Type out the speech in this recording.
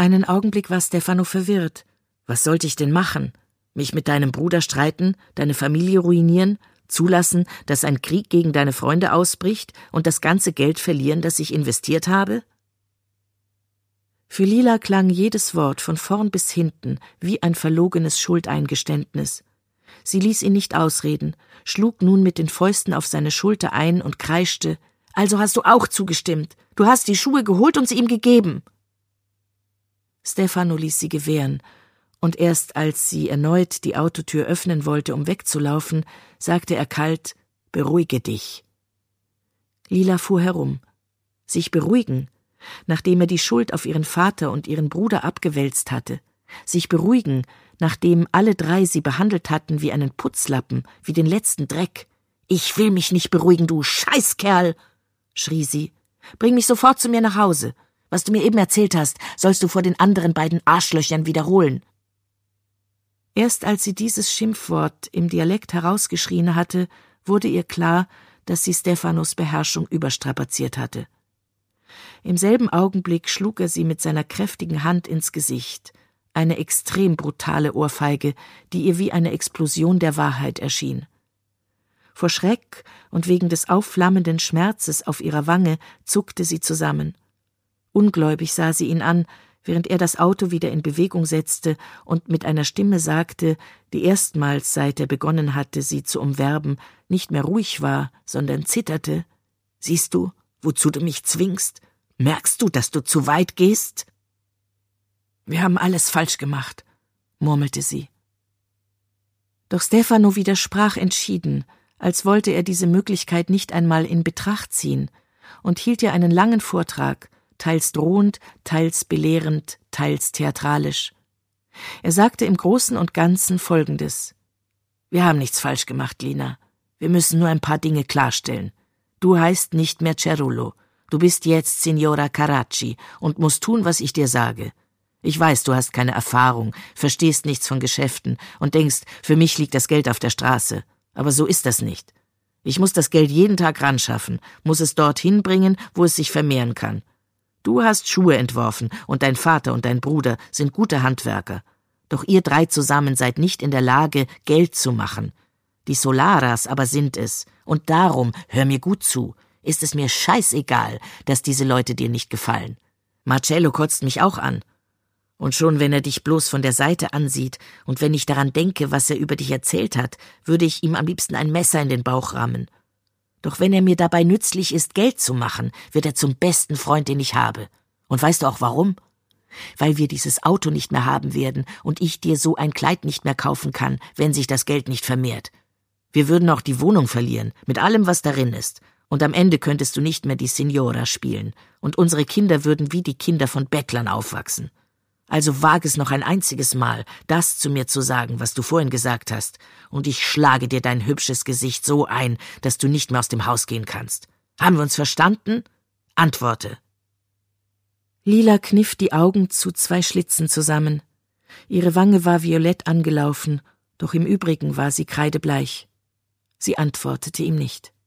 Einen Augenblick war Stefano verwirrt. Was sollte ich denn machen? Mich mit deinem Bruder streiten, deine Familie ruinieren, zulassen, dass ein Krieg gegen deine Freunde ausbricht und das ganze Geld verlieren, das ich investiert habe? Für Lila klang jedes Wort von vorn bis hinten wie ein verlogenes Schuldeingeständnis. Sie ließ ihn nicht ausreden, schlug nun mit den Fäusten auf seine Schulter ein und kreischte: »Also hast du auch zugestimmt. Du hast die Schuhe geholt und sie ihm gegeben.« Stefano ließ sie gewähren, und erst als sie erneut die Autotür öffnen wollte, um wegzulaufen, sagte er kalt: »Beruhige dich.« Lila fuhr herum. Sich beruhigen, nachdem er die Schuld auf ihren Vater und ihren Bruder abgewälzt hatte. Sich beruhigen, nachdem alle drei sie behandelt hatten wie einen Putzlappen, wie den letzten Dreck. »Ich will mich nicht beruhigen, du Scheißkerl«, schrie sie. »Bring mich sofort zu mir nach Hause. Was du mir eben erzählt hast, sollst du vor den anderen beiden Arschlöchern wiederholen.« Erst als sie dieses Schimpfwort im Dialekt herausgeschrien hatte, wurde ihr klar, dass sie Stefanos Beherrschung überstrapaziert hatte. Im selben Augenblick schlug er sie mit seiner kräftigen Hand ins Gesicht, eine extrem brutale Ohrfeige, die ihr wie eine Explosion der Wahrheit erschien. Vor Schreck und wegen des aufflammenden Schmerzes auf ihrer Wange zuckte sie zusammen. Ungläubig sah sie ihn an, während er das Auto wieder in Bewegung setzte und mit einer Stimme sagte, die erstmals, seit er begonnen hatte, sie zu umwerben, nicht mehr ruhig war, sondern zitterte: »Siehst du, wozu du mich zwingst? Merkst du, dass du zu weit gehst?« »Wir haben alles falsch gemacht«, murmelte sie. Doch Stefano widersprach entschieden, als wollte er diese Möglichkeit nicht einmal in Betracht ziehen, und hielt ihr einen langen Vortrag, teils drohend, teils belehrend, teils theatralisch. Er sagte im Großen und Ganzen Folgendes: »Wir haben nichts falsch gemacht, Lina. Wir müssen nur ein paar Dinge klarstellen. Du heißt nicht mehr Cerullo. Du bist jetzt Signora Carracci und musst tun, was ich dir sage. Ich weiß, du hast keine Erfahrung, verstehst nichts von Geschäften und denkst, für mich liegt das Geld auf der Straße. Aber so ist das nicht. Ich muss das Geld jeden Tag ranschaffen, muss es dorthin bringen, wo es sich vermehren kann. Du hast Schuhe entworfen und dein Vater und dein Bruder sind gute Handwerker. Doch ihr drei zusammen seid nicht in der Lage, Geld zu machen. Die Solaras aber sind es. Und darum, hör mir gut zu, ist es mir scheißegal, dass diese Leute dir nicht gefallen. Marcello kotzt mich auch an. Und schon wenn er dich bloß von der Seite ansieht und wenn ich daran denke, was er über dich erzählt hat, würde ich ihm am liebsten ein Messer in den Bauch rammen. Doch wenn er mir dabei nützlich ist, Geld zu machen, wird er zum besten Freund, den ich habe. Und weißt du auch warum? Weil wir dieses Auto nicht mehr haben werden und ich dir so ein Kleid nicht mehr kaufen kann, wenn sich das Geld nicht vermehrt. Wir würden auch die Wohnung verlieren, mit allem, was darin ist. Und am Ende könntest du nicht mehr die Signora spielen. Und unsere Kinder würden wie die Kinder von Bettlern aufwachsen. Also wag es noch ein einziges Mal, das zu mir zu sagen, was du vorhin gesagt hast, und ich schlage dir dein hübsches Gesicht so ein, dass du nicht mehr aus dem Haus gehen kannst. Haben wir uns verstanden? Antworte.« Lila kniff die Augen zu 2 Schlitzen zusammen. Ihre Wange war violett angelaufen, doch im Übrigen war sie kreidebleich. Sie antwortete ihm nicht.